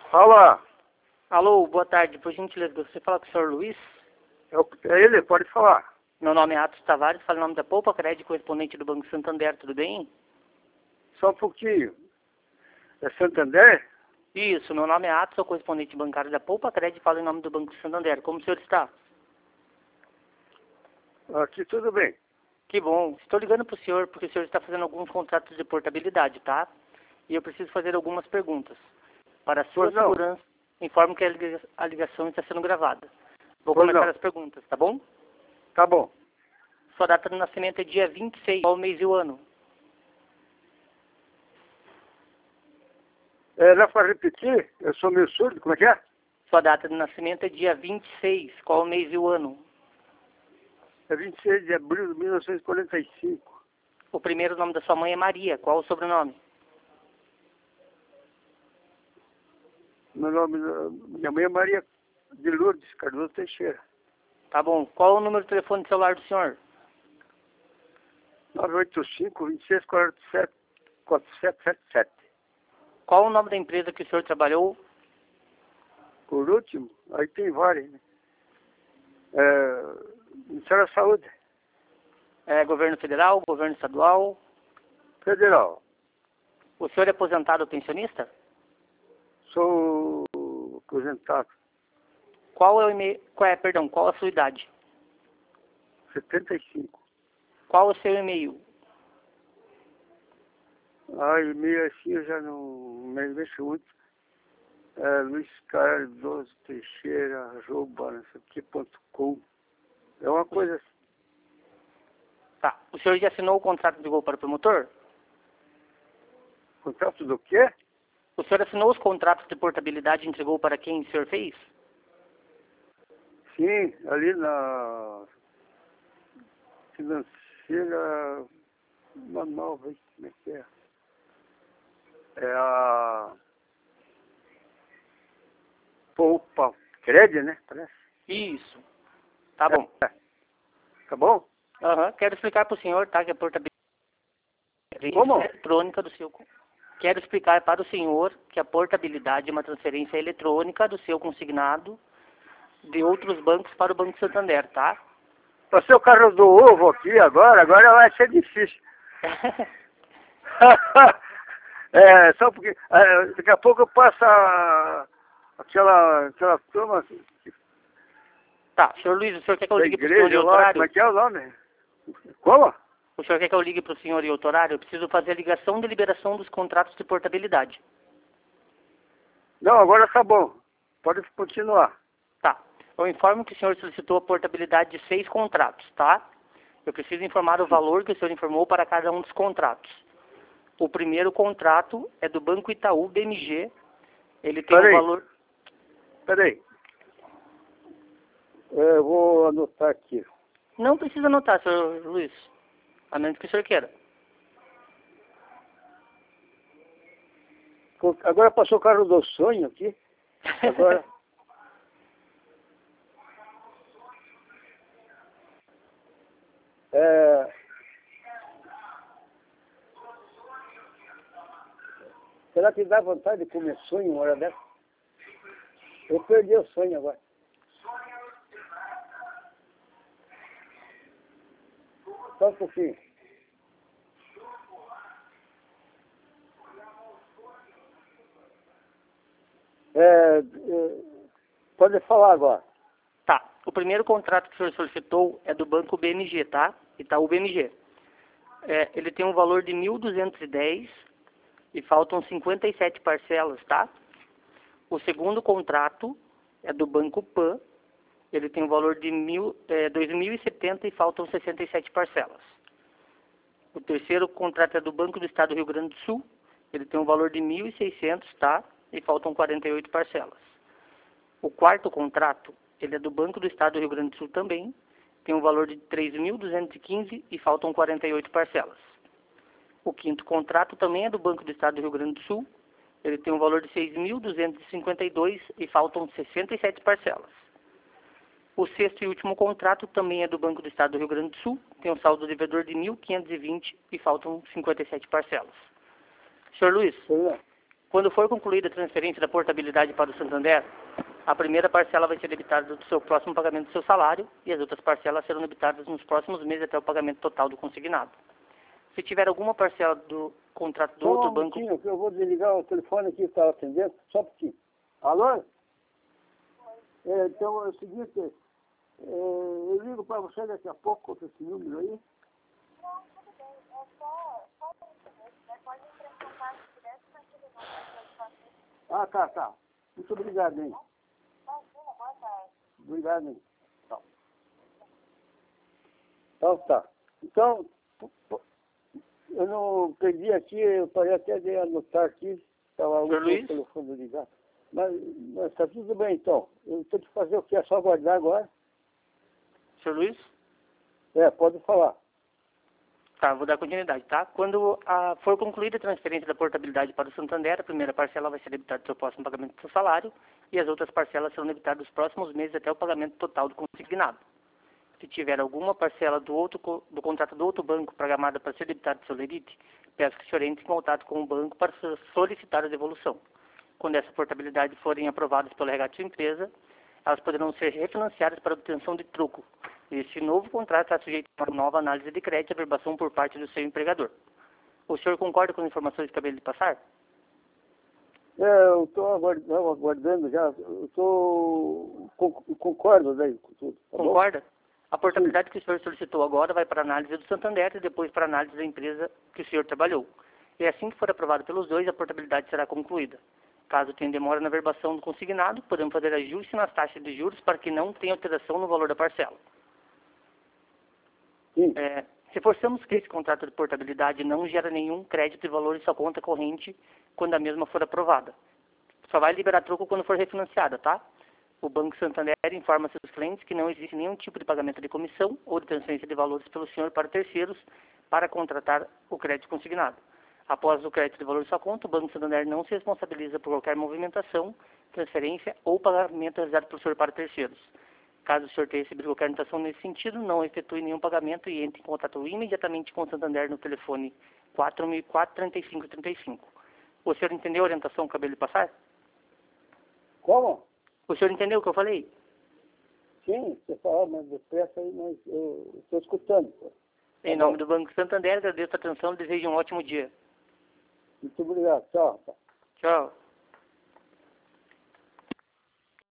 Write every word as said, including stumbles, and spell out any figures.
Fala. Alô, boa tarde. Por gentileza, você fala com o senhor Luiz? É o- é ele, pode falar. Meu nome é Atos Tavares, falo em nome da Poupa Crédito, correspondente do Banco Santander, tudo bem? Só um pouquinho. É Santander? Isso, meu nome é Atos, sou correspondente bancário da Poupa Crédito, falo em nome do Banco Santander. Como o senhor está? Aqui tudo bem. Que bom. Estou ligando para o senhor porque o senhor está fazendo alguns contratos de portabilidade, tá? E eu preciso fazer algumas perguntas. Para a sua Pois não. segurança, informo que a liga- a ligação está sendo gravada. Vou Pois começar não. as perguntas, tá bom? Tá bom. Sua data de nascimento é dia vinte e seis, qual o mês e o ano? É, dá para repetir? Eu sou meio surdo, como é que é? Sua data de nascimento é dia vinte e seis, qual o mês e o ano? É vinte e seis de abril de mil novecentos e quarenta e cinco. O primeiro nome da sua mãe é Maria, qual o sobrenome? Meu nome, minha mãe é Maria de Lourdes Cardoso Teixeira. Tá bom. Qual o número de telefone do celular do senhor? nove oito cinco, vinte e seis, quarenta e sete, quatro sete sete sete. Qual o nome da empresa que o senhor trabalhou? Por último, aí tem várias, né? É, Ministério da Saúde, É governo federal, governo estadual? Federal. O senhor é aposentado ou pensionista? Sou aposentado. Qual é o e-mail, qual é, perdão, qual a sua idade? setenta e cinco. Qual o seu e-mail? Ai, meio assim eu já não me mexo muito. É, Luiz Cardoso Teixeira, arroba, não sei o que, ponto com. É uma coisa assim. Tá. O senhor já assinou o contrato de gol para o promotor? Contrato do quê? O senhor assinou os contratos de portabilidade e entregou para quem o senhor fez? Sim, ali na financeira, uma nova, aí, como é que é? É a Poupa Crédito, né? Parece. Isso. Tá bom. É. Tá bom? Aham. Quero explicar para o senhor, tá, que a portabilidade Como? eletrônica do seu... Quero explicar para o senhor que a portabilidade é uma transferência eletrônica do seu consignado de outros bancos para o Banco Santander, tá? Passei o carro do ovo aqui agora, agora vai ser difícil. É, só porque é, daqui a pouco passa aquela, aquela turma assim, Tá, senhor Luiz, o senhor quer que eu da ligue para o senhor em igreja outro lá, como horário? é que é o nome? Como? O senhor quer que eu ligue para o senhor em outro horário? Eu preciso fazer a ligação de liberação dos contratos de portabilidade. Não, agora tá bom. Pode continuar. Tá. Eu informo que o senhor solicitou a portabilidade de seis contratos, tá? Eu preciso informar o valor que o senhor informou para cada um dos contratos. O primeiro contrato é do Banco Itaú B M G. Ele tem um Peraí, valor... peraí. É, eu vou anotar aqui. Não precisa anotar, senhor Luiz. A menos que o senhor queira. Pô, agora passou o carro do sonho aqui. Agora. É... Será que dá vontade de comer sonho uma hora dessa? Eu perdi o sonho agora. Só um pouquinho. É, é, pode falar agora. Tá. O primeiro contrato que o senhor solicitou é do Banco B M G, tá? Itaú B M G. É, ele tem um valor de mil duzentos e dez e faltam cinquenta e sete parcelas, tá? O segundo contrato é do Banco Pan. Ele tem um valor de mil, é, dois mil e setenta e faltam sessenta e sete parcelas. O terceiro contrato é do Banco do Estado do Rio Grande do Sul. Ele tem um valor de mil e seiscentos, tá? E faltam quarenta e oito parcelas. O quarto contrato, ele é do Banco do Estado do Rio Grande do Sul também. Tem um valor de três mil duzentos e quinze e faltam quarenta e oito parcelas. O quinto contrato também é do Banco do Estado do Rio Grande do Sul. Ele tem um valor de seis mil duzentos e cinquenta e dois e faltam sessenta e sete parcelas. O sexto e último contrato também é do Banco do Estado do Rio Grande do Sul. Tem um saldo devedor de mil quinhentos e vinte e faltam cinquenta e sete parcelas. senhor Luiz, Pois não. Quando for concluída a transferência da portabilidade para o Santander, a primeira parcela vai ser debitada do seu próximo pagamento do seu salário e as outras parcelas serão debitadas nos próximos meses até o pagamento total do consignado. Se tiver alguma parcela do contrato do Só outro um banco... minutinho, que eu vou desligar o telefone aqui que estava atendendo, só um pouquinho. Alô? É, então é o seguinte, é, eu ligo para você daqui a pouco com esse número aí. Ah, tá, tá. Muito obrigado, hein? Obrigado, hein? Tá. Então, tá. Então, eu não perdi aqui, eu parei até de anotar aqui, estava o telefone ligado. Mas está tudo bem, então. Eu tenho que fazer o que? É só aguardar agora? Senhor Luiz? É, pode falar. Tá, vou dar continuidade, tá? Quando a, for concluída a transferência da portabilidade para o Santander, a primeira parcela vai ser debitada do seu próximo pagamento do seu salário e as outras parcelas serão debitadas nos próximos meses até o pagamento total do consignado. Se tiver alguma parcela do, outro, do contrato do outro banco programada para ser debitada do seu lerite, peço que o senhor entre em contato com o banco para solicitar a devolução. Quando essas portabilidades forem aprovadas pelo R H de sua empresa, elas poderão ser refinanciadas para obtenção de troco. Este novo contrato está sujeito a uma nova análise de crédito e averbação por parte do seu empregador. O senhor concorda com as informações que acabei de passar? É, eu estou aguardando, aguardando já, eu tô, concordo daí com tudo. Tá Concorda? Bom? A portabilidade Sim. que o senhor solicitou agora vai para a análise do Santander e depois para a análise da empresa que o senhor trabalhou. E assim que for aprovado pelos dois, a portabilidade será concluída. Caso tenha demora na verbação do consignado, podemos fazer ajuste nas taxas de juros para que não tenha alteração no valor da parcela. Sim. É, reforçamos que esse contrato de portabilidade não gera nenhum crédito de valor em sua conta corrente quando a mesma for aprovada. Só vai liberar troco quando for refinanciada, tá? O Banco Santander informa seus clientes que não existe nenhum tipo de pagamento de comissão ou de transferência de valores pelo senhor para terceiros para contratar o crédito consignado. Após o crédito de valor de sua conta, o Banco Santander não se responsabiliza por qualquer movimentação, transferência ou pagamento realizado pelo senhor para terceiros. Caso o senhor tenha recebido qualquer anotação nesse sentido, não efetue nenhum pagamento e entre em contato imediatamente com o Santander no telefone quatro mil e quatro, trinta e cinco, trinta e cinco. O senhor entendeu a orientação que eu acabei de passar? Como? O senhor entendeu o que eu falei? Sim, você falou mais depressa aí, mas eu estou escutando. Em nome do Banco Santander, agradeço a atenção e desejo um ótimo dia. Muito obrigado. Tchau. Tchau.